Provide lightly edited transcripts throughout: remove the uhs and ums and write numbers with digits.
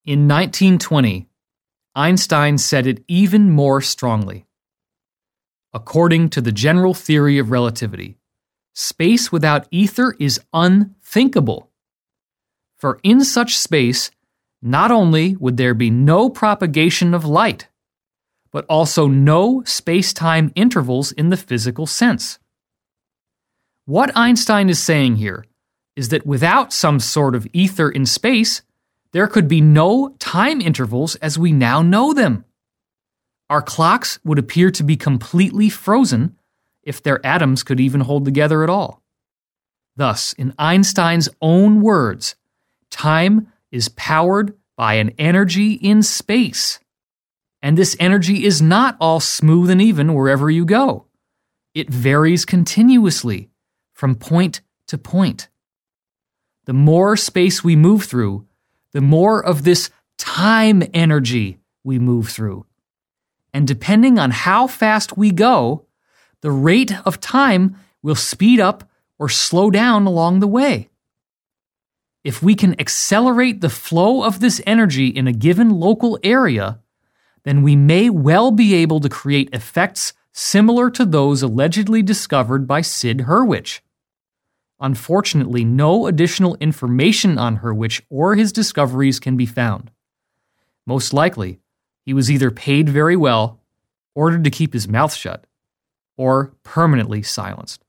In 1920, Einstein said it even more strongly. According to the general theory of relativity, space without ether is unthinkable. For in such space, not only would there be no propagation of light, but also no space-time intervals in the physical sense. What Einstein is saying here is that without some sort of ether in space, there could be no time intervals as we now know them. Our clocks would appear to be completely frozen if their atoms could even hold together at all. Thus, in Einstein's own words, time is powered by an energy in space. And this energy is not all smooth and even wherever you go. It varies continuously from point to point. The more space we move through, the more of this time energy we move through. And depending on how fast we go, the rate of time will speed up or slow down along the way. If we can accelerate the flow of this energy in a given local area, then we may well be able to create effects similar to those allegedly discovered by Sid Hurwitz. Unfortunately, no additional information on Hurwitz or his discoveries can be found. Most likely, he was either paid very well, ordered to keep his mouth shut, or permanently silenced.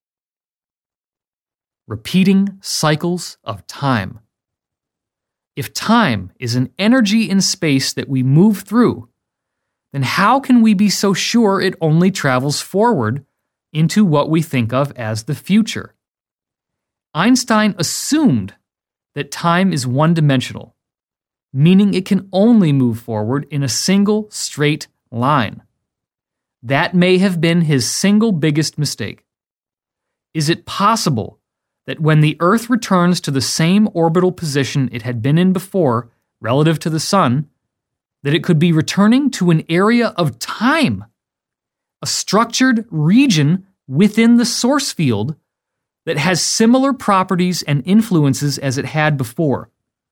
Repeating cycles of time. If time is an energy in space that we move through, then how can we be so sure it only travels forward into what we think of as the future? Einstein assumed that time is one-dimensional, meaning it can only move forward in a single straight line. That may have been his single biggest mistake. Is it possible that when the Earth returns to the same orbital position it had been in before, relative to the Sun, that it could be returning to an area of time, a structured region within the source field that has similar properties and influences as it had before?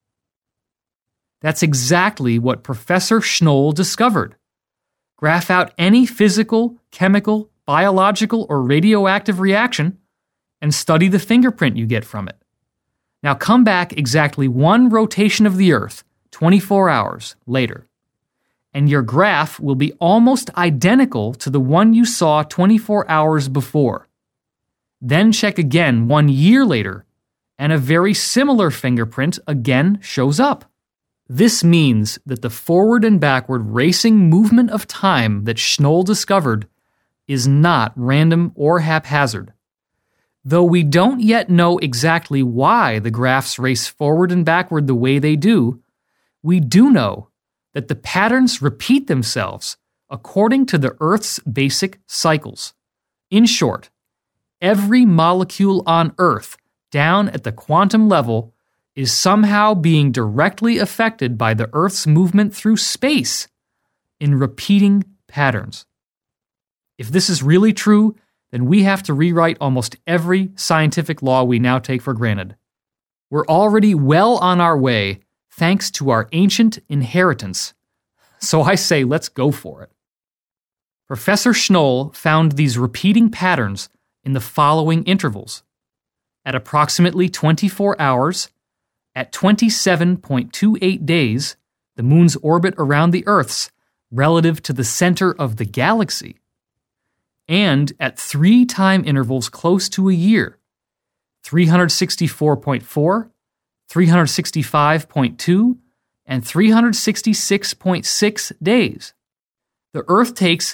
That's exactly what Professor Schnoll discovered. Graph out any physical, chemical, biological, or radioactive reaction and study the fingerprint you get from it. Now come back exactly one rotation of the Earth, 24 hours later, and your graph will be almost identical to the one you saw 24 hours before. Then check again 1 year later, and a very similar fingerprint again shows up. This means that the forward and backward racing movement of time that Schnoll discovered is not random or haphazard. Though we don't yet know exactly why the graphs race forward and backward the way they do, we do know that the patterns repeat themselves according to the Earth's basic cycles. In short, every molecule on Earth, down at the quantum level, is somehow being directly affected by the Earth's movement through space in repeating patterns. If this is really true, then we have to rewrite almost every scientific law we now take for granted. We're already well on our way thanks to our ancient inheritance. So I say let's go for it. Professor Schnoll found these repeating patterns in the following intervals. At approximately 24 hours, at 27.28 days, the moon's orbit around the Earth's relative to the center of the galaxy, and at 3 time intervals close to a year, 364.4, 365.2, and 366.6 days. The Earth takes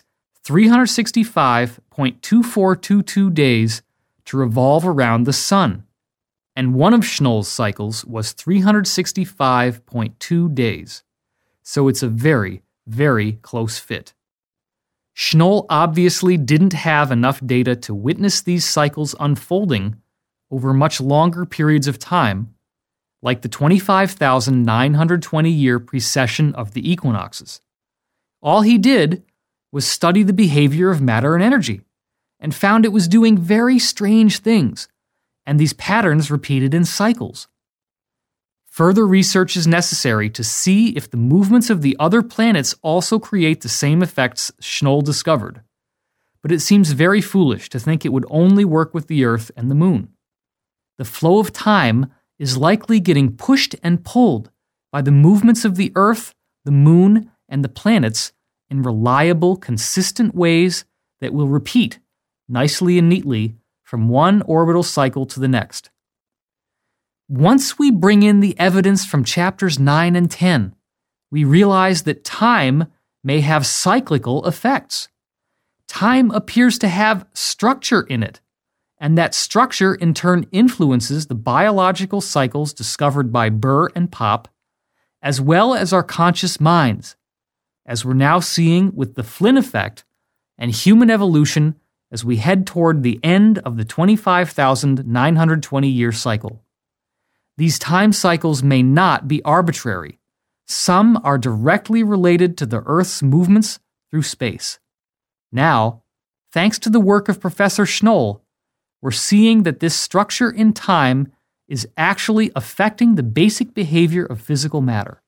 365.2422 days to revolve around the Sun, and one of Schnoll's cycles was 365.2 days. So it's a very, very close fit. Schnoll obviously didn't have enough data to witness these cycles unfolding over much longer periods of time, like the 25,920-year precession of the equinoxes. All he did was study the behavior of matter and energy, and found it was doing very strange things, and these patterns repeated in cycles. Further research is necessary to see if the movements of the other planets also create the same effects Schnoll discovered. But it seems very foolish to think it would only work with the Earth and the Moon. The flow of time is likely getting pushed and pulled by the movements of the Earth, the Moon, and the planets in reliable, consistent ways that will repeat nicely and neatly from one orbital cycle to the next. Once we bring in the evidence from chapters 9 and 10, we realize that time may have cyclical effects. Time appears to have structure in it, and that structure in turn influences the biological cycles discovered by Burr and Popp, as well as our conscious minds, as we're now seeing with the Flynn effect and human evolution as we head toward the end of the 25,920-year cycle. These time cycles may not be arbitrary. Some are directly related to the Earth's movements through space. Now, thanks to the work of Professor Schnoll, we're seeing that this structure in time is actually affecting the basic behavior of physical matter.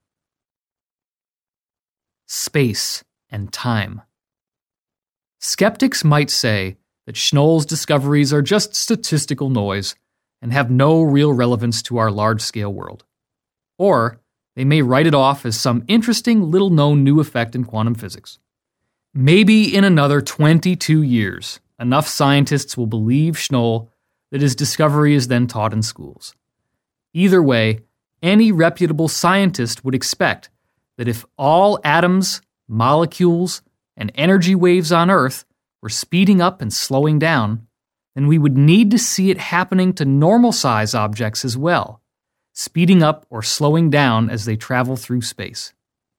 Space and time. Skeptics might say that Schnoll's discoveries are just statistical noise and have no real relevance to our large-scale world. Or they may write it off as some interesting little-known new effect in quantum physics. Maybe in another 22 years, enough scientists will believe Schnoll that his discovery is then taught in schools. Either way, any reputable scientist would expect that if all atoms, molecules, and energy waves on Earth were speeding up and slowing down, then we would need to see it happening to normal-size objects as well, speeding up or slowing down as they travel through space.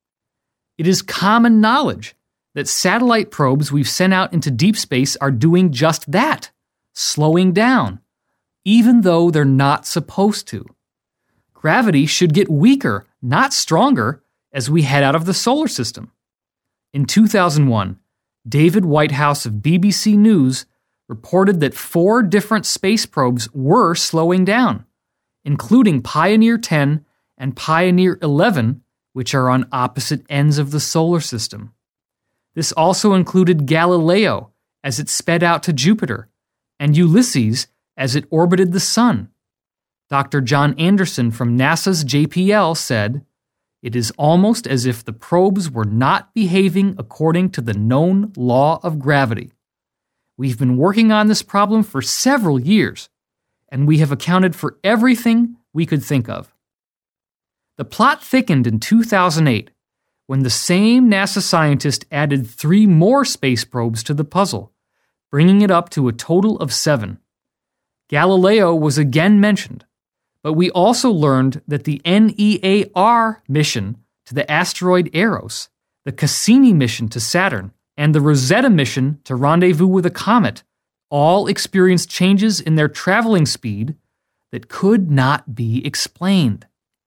It is common knowledge that satellite probes we've sent out into deep space are doing just that, slowing down, even though they're not supposed to. Gravity should get weaker, not stronger, as we head out of the solar system. In 2001, David Whitehouse of BBC News reported that 4 different space probes were slowing down, including Pioneer 10 and Pioneer 11, which are on opposite ends of the solar system. This also included Galileo as it sped out to Jupiter, and Ulysses as it orbited the Sun. Dr. John Anderson from NASA's JPL said, "It is almost as if the probes were not behaving according to the known law of gravity. We've been working on this problem for several years, and we have accounted for everything we could think of." The plot thickened in 2008 when the same NASA scientist added 3 more space probes to the puzzle, bringing it up to a total of 7. Galileo was again mentioned, but we also learned that the NEAR mission to the asteroid Eros, the Cassini mission to Saturn, and the Rosetta mission to rendezvous with a comet all experienced changes in their traveling speed that could not be explained.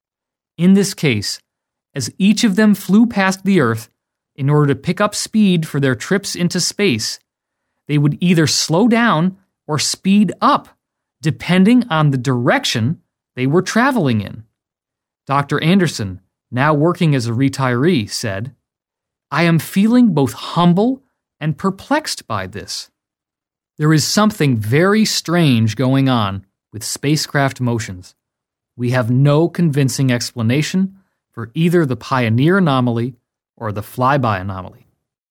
In this case, as each of them flew past the Earth in order to pick up speed for their trips into space, they would either slow down or speed up, depending on the direction they were traveling in. Dr. Anderson, now working as a retiree, said, "I am feeling both humble and perplexed by this. There is something very strange going on with spacecraft motions. We have no convincing explanation for either the Pioneer anomaly or the flyby anomaly."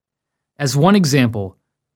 As one example,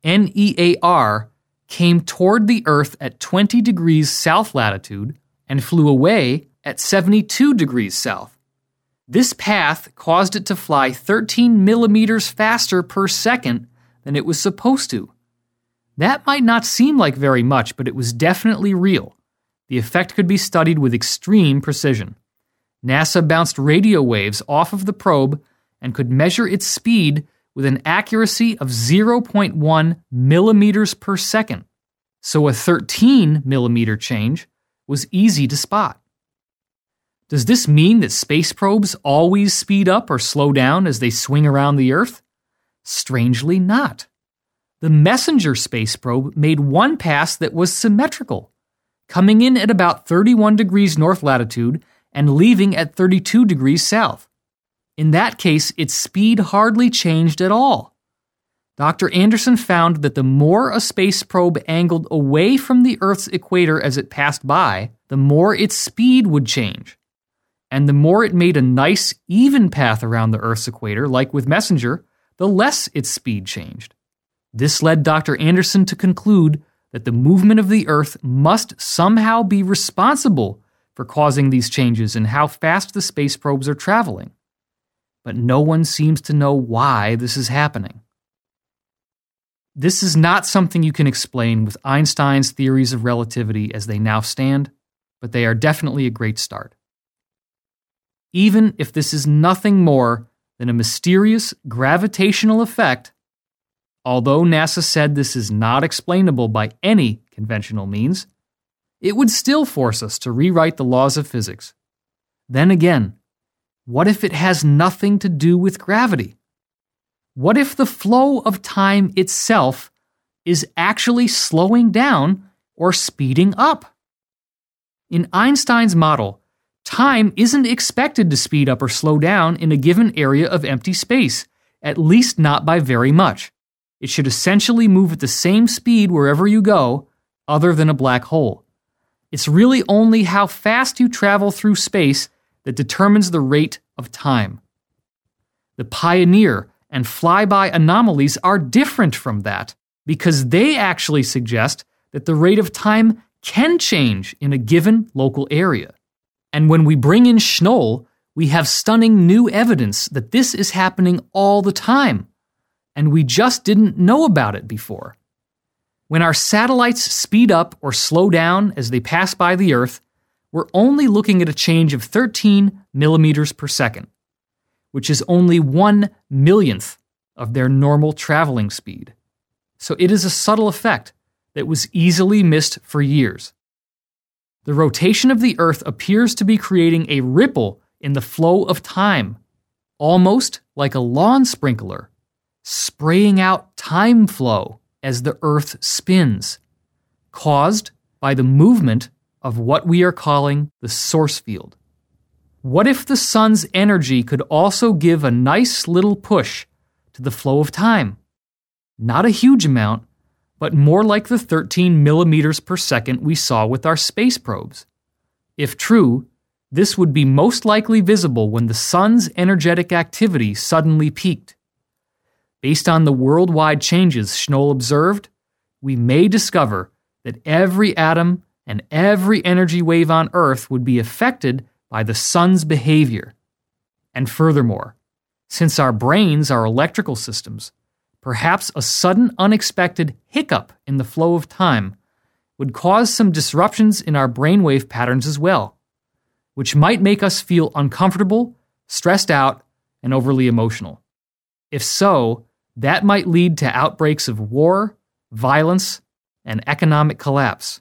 NEAR came toward the Earth at 20 degrees south latitude and flew away at 72 degrees south. This path caused it to fly 13 millimeters faster per second than it was supposed to. That might not seem like very much, but it was definitely real. The effect could be studied with extreme precision. NASA bounced radio waves off of the probe and could measure its speed with an accuracy of 0.1 millimeters per second, so a 13 millimeter change was easy to spot. Does this mean that space probes always speed up or slow down as they swing around the Earth? Strangely not. The Messenger space probe made one pass that was symmetrical, coming in at about 31 degrees north latitude and leaving at 32 degrees south. In that case, its speed hardly changed at all. Dr. Anderson found that the more a space probe angled away from the Earth's equator as it passed by, the more its speed would change. And the more it made a nice, even path around the Earth's equator, like with MESSENGER, the less its speed changed. This led Dr. Anderson to conclude that the movement of the Earth must somehow be responsible for causing these changes in how fast the space probes are traveling. But no one seems to know why this is happening. This is not something you can explain with Einstein's theories of relativity as they now stand, but they are definitely a great start. Even if this is nothing more than a mysterious gravitational effect, although NASA said this is not explainable by any conventional means, it would still force us to rewrite the laws of physics. Then again, what if it has nothing to do with gravity? What if the flow of time itself is actually slowing down or speeding up? In Einstein's model, time isn't expected to speed up or slow down in a given area of empty space, at least not by very much. It should essentially move at the same speed wherever you go, other than a black hole. It's really only how fast you travel through space that determines the rate of time. The Pioneer and flyby anomalies are different from that because they actually suggest that the rate of time can change in a given local area. And when we bring in Schnoll, we have stunning new evidence that this is happening all the time, and we just didn't know about it before. When our satellites speed up or slow down as they pass by the Earth, we're only looking at a change of 13 millimeters per second, which is only 1/1,000,000th of their normal traveling speed. So it is a subtle effect that was easily missed for years. The rotation of the Earth appears to be creating a ripple in the flow of time, almost like a lawn sprinkler, spraying out time flow as the Earth spins, caused by the movement of what we are calling the source field. What if the sun's energy could also give a nice little push to the flow of time? Not a huge amount, but more like the 13 millimeters per second we saw with our space probes. If true, this would be most likely visible when the sun's energetic activity suddenly peaked. Based on the worldwide changes Schnoll observed, we may discover that every atom and every energy wave on Earth would be affected by the sun's behavior. And furthermore, since our brains are electrical systems, perhaps a sudden unexpected hiccup in the flow of time would cause some disruptions in our brainwave patterns as well, which might make us feel uncomfortable, stressed out, and overly emotional. If so, that might lead to outbreaks of war, violence, and economic collapse.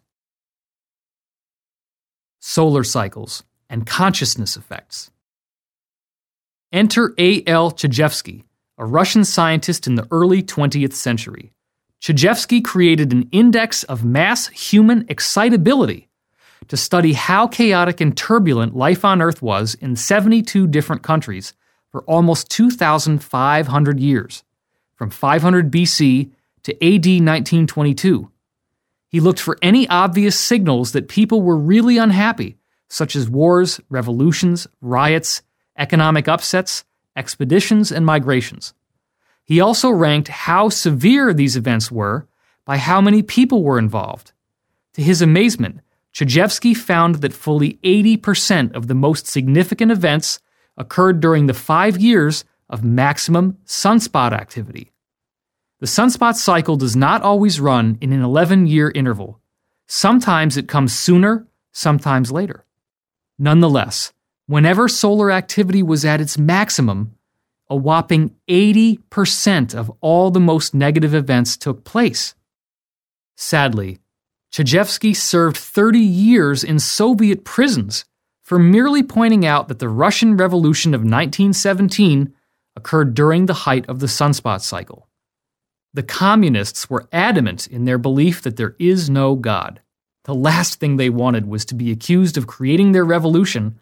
Solar cycles and consciousness effects. Enter A.L. Chayefsky, a Russian scientist in the early 20th century. Chayefsky created an index of mass human excitability to study how chaotic and turbulent life on Earth was in 72 different countries for almost 2,500 years, from 500 BC to AD 1922. He looked for any obvious signals that people were really unhappy, such as wars, revolutions, riots, economic upsets, expeditions, and migrations. He also ranked how severe these events were by how many people were involved. To his amazement, Chayefsky found that fully 80% of the most significant events occurred during the 5 years of maximum sunspot activity. The sunspot cycle does not always run in an 11-year interval. Sometimes it comes sooner, sometimes later. Nonetheless, whenever solar activity was at its maximum, a whopping 80% of all the most negative events took place. Sadly, Chayefsky served 30 years in Soviet prisons for merely pointing out that the Russian Revolution of 1917 occurred during the height of the sunspot cycle. The communists were adamant in their belief that there is no God. The last thing they wanted was to be accused of creating their revolution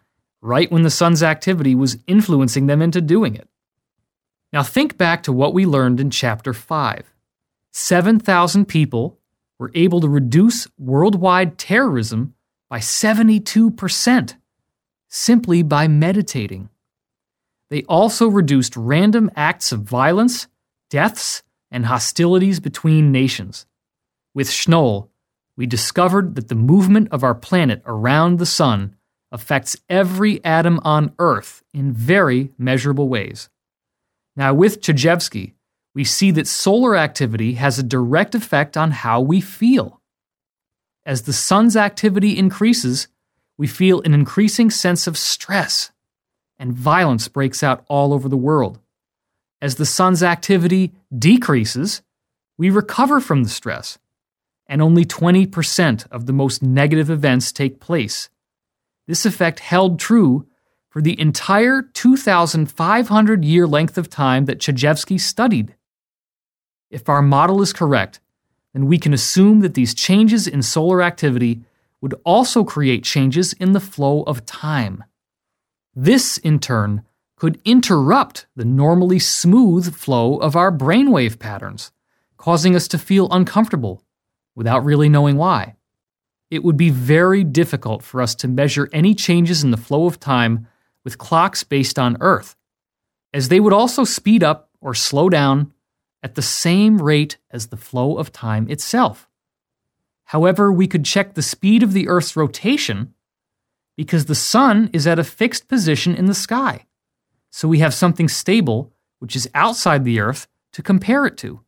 right when the sun's activity was influencing them into doing it. Now think back to what we learned in Chapter 5. 7,000 people were able to reduce worldwide terrorism by 72% simply by meditating. They also reduced random acts of violence, deaths, and hostilities between nations. With Schnoll, we discovered that the movement of our planet around the sun affects every atom on Earth in very measurable ways. Now, with Chejevsky, we see that solar activity has a direct effect on how we feel. As the sun's activity increases, we feel an increasing sense of stress, and violence breaks out all over the world. As the sun's activity decreases, we recover from the stress, and only 20% of the most negative events take place. This effect held true for the entire 2,500-year length of time that Chejevsky studied. If our model is correct, then we can assume that these changes in solar activity would also create changes in the flow of time. This, in turn, could interrupt the normally smooth flow of our brainwave patterns, causing us to feel uncomfortable without really knowing why. It would be very difficult for us to measure any changes in the flow of time with clocks based on Earth, as they would also speed up or slow down at the same rate as the flow of time itself. However, we could check the speed of the Earth's rotation because the sun is at a fixed position in the sky, so we have something stable, which is outside the Earth, to compare it to.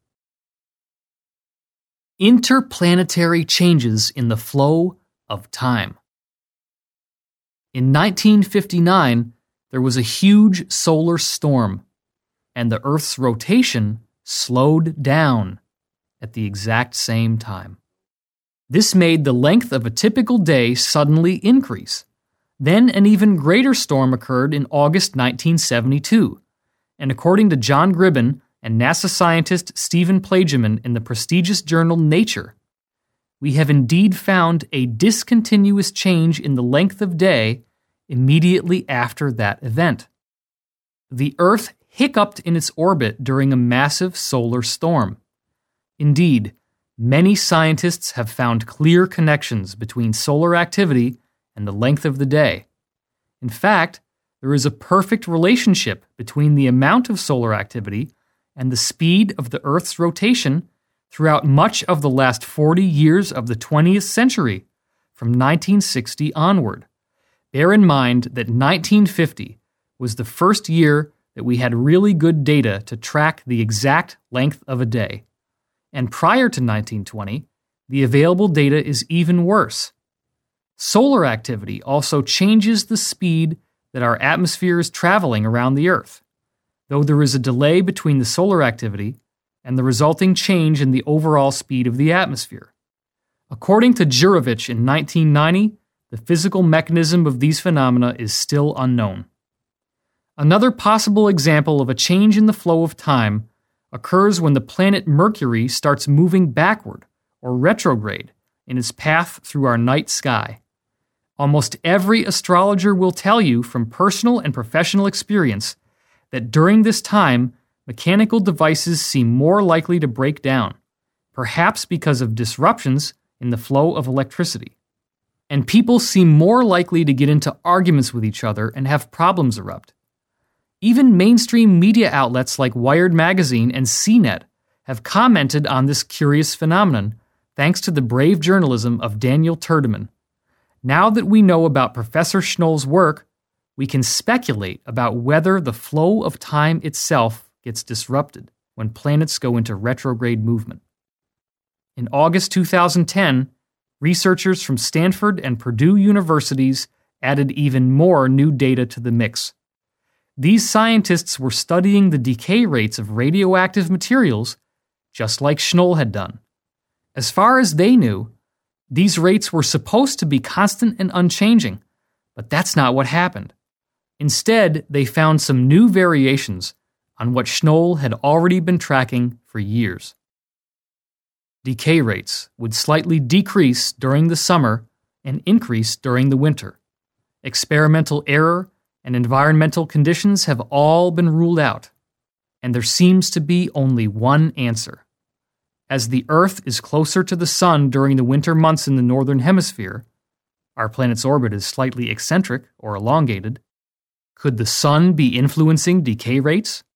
Interplanetary changes in the flow of time. In 1959, there was a huge solar storm, and the Earth's rotation slowed down at the exact same time. This made the length of a typical day suddenly increase. Then an even greater storm occurred in August 1972, and according to John Gribben and NASA scientist Stephen Plageman in the prestigious journal Nature, we have indeed found a discontinuous change in the length of day immediately after that event. The Earth hiccuped in its orbit during a massive solar storm. Indeed, many scientists have found clear connections between solar activity and the length of the day. In fact, there is a perfect relationship between the amount of solar activity and the speed of the Earth's rotation throughout much of the last 40 years of the 20th century, from 1960 onward. Bear in mind that 1950 was the first year that we had really good data to track the exact length of a day. And prior to 1920, the available data is even worse. Solar activity also changes the speed that our atmosphere is traveling around the Earth, though there is a delay between the solar activity and the resulting change in the overall speed of the atmosphere. According to Jurovich in 1990, the physical mechanism of these phenomena is still unknown. Another possible example of a change in the flow of time occurs when the planet Mercury starts moving backward, or retrograde, in its path through our night sky. Almost every astrologer will tell you from personal and professional experience that during this time, mechanical devices seem more likely to break down, perhaps because of disruptions in the flow of electricity. And people seem more likely to get into arguments with each other and have problems erupt. Even mainstream media outlets like Wired Magazine and CNET have commented on this curious phenomenon, thanks to the brave journalism of Daniel Turdeman. Now that we know about Professor Schnoll's work, we can speculate about whether the flow of time itself gets disrupted when planets go into retrograde movement. In August 2010, researchers from Stanford and Purdue universities added even more new data to the mix. These scientists were studying the decay rates of radioactive materials, just like Schnoll had done. As far as they knew, these rates were supposed to be constant and unchanging, but that's not what happened. Instead, they found some new variations on what Schnoll had already been tracking for years. Decay rates would slightly decrease during the summer and increase during the winter, experimental error, and environmental conditions have all been ruled out, and there seems to be only one answer. As the Earth is closer to the Sun during the winter months in the northern hemisphere, our planet's orbit is slightly eccentric or elongated. Could the Sun be influencing decay rates?